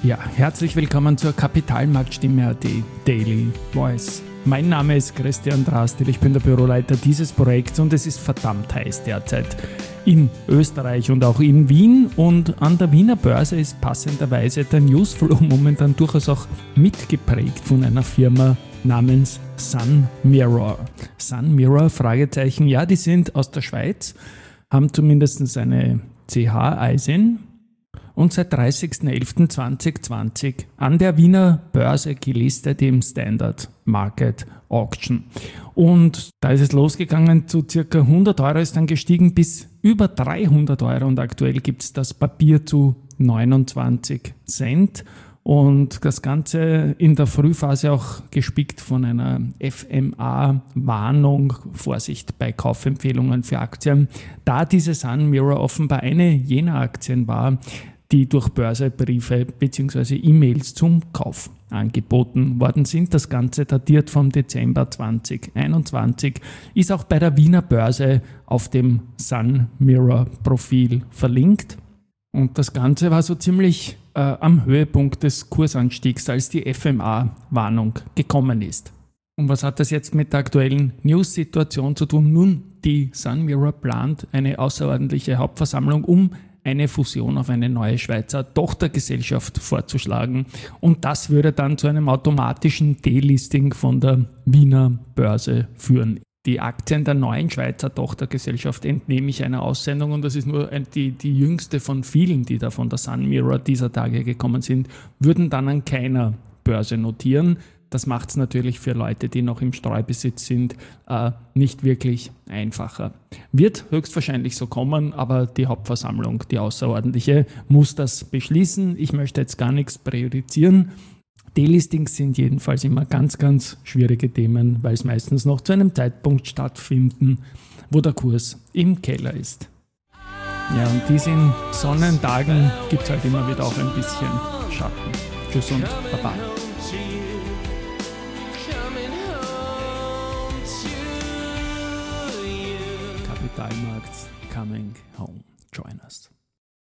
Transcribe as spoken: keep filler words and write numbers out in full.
Ja, herzlich willkommen zur Kapitalmarktstimme punkt at Daily Voice. Mein Name ist Christian Drastil, ich bin der Büroleiter dieses Projekts und es ist verdammt heiß derzeit in Österreich und auch in Wien. Und an der Wiener Börse ist passenderweise der Newsflow momentan durchaus auch mitgeprägt von einer Firma namens Sunmirror. Sunmirror, Fragezeichen, ja, die sind aus der Schweiz, haben zumindest eine C H-Eisen und seit dreißigster elfter zweitausendzwanzig an der Wiener Börse gelistet im Standard Market Auction. Und da ist es losgegangen, zu circa hundert Euro ist dann gestiegen bis über dreihundert Euro und aktuell gibt es das Papier zu neunundzwanzig Cent. Und das Ganze in der Frühphase auch gespickt von einer F M A-Warnung, Vorsicht bei Kaufempfehlungen für Aktien, da diese Sunmirror offenbar eine jener Aktien war, die durch Börsebriefe bzw. E-Mails zum Kauf angeboten worden sind. Das Ganze datiert vom Dezember zweitausendeinundzwanzig, ist auch bei der Wiener Börse auf dem Sunmirror-Profil verlinkt. Und das Ganze war so ziemlich äh, am Höhepunkt des Kursanstiegs, als die F M A-Warnung gekommen ist. Und was hat das jetzt mit der aktuellen News-Situation zu tun? Nun, die Sunmirror plant eine außerordentliche Hauptversammlung, um eine Fusion auf eine neue Schweizer Tochtergesellschaft vorzuschlagen. Und das würde dann zu einem automatischen Delisting von der Wiener Börse führen. Die Aktien der neuen Schweizer Tochtergesellschaft entnehme ich einer Aussendung und das ist nur die, die jüngste von vielen, die da von der Sunmirror dieser Tage gekommen sind, würden dann an keiner Börse notieren. Das macht es natürlich für Leute, die noch im Streubesitz sind, äh, nicht wirklich einfacher. Wird höchstwahrscheinlich so kommen, aber die Hauptversammlung, die außerordentliche, muss das beschließen. Ich möchte jetzt gar nichts präjudizieren. Delistings sind jedenfalls immer ganz, ganz schwierige Themen, weil es meistens noch zu einem Zeitpunkt stattfinden, wo der Kurs im Keller ist. Ja, und diesen Sonnentagen gibt es halt immer wieder auch ein bisschen Schatten. Tschüss und Baba. Kapitalmarkt coming home.